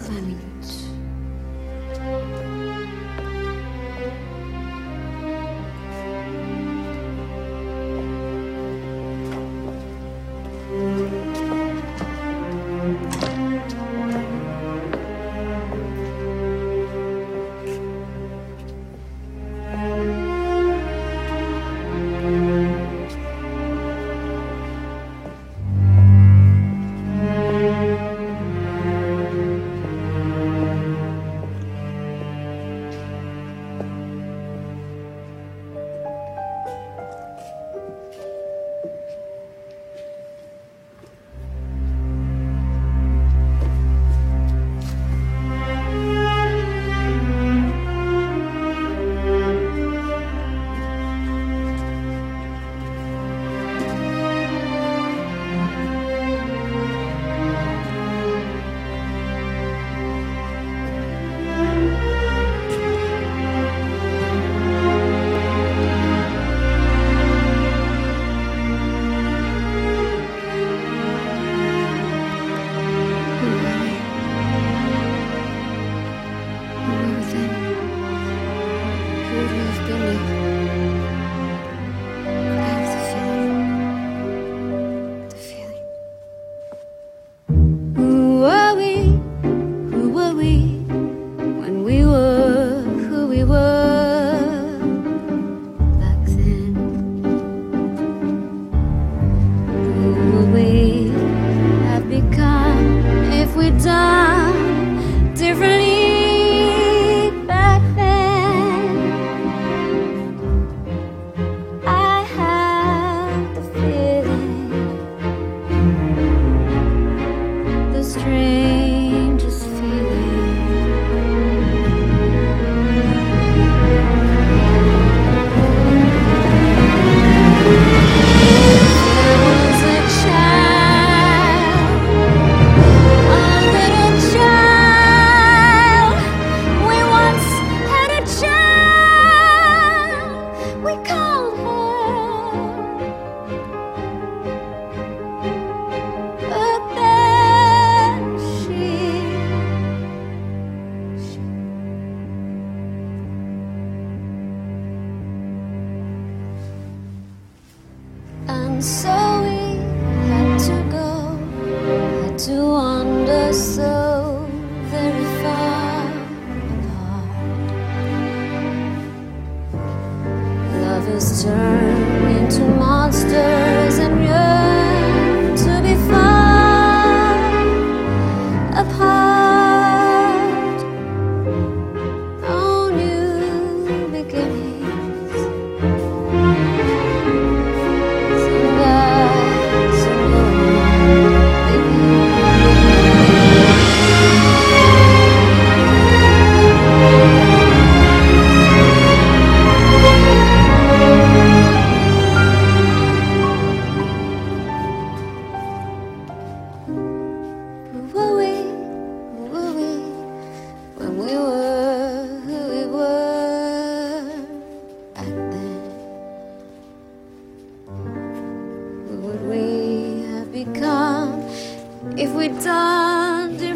20 minutes. And so we had to go, had to wander so very far apart. Lovers turn into monsters and yearn to be far apart. No new beginnings. When we were who we were back then, who would we have become if we'd done different?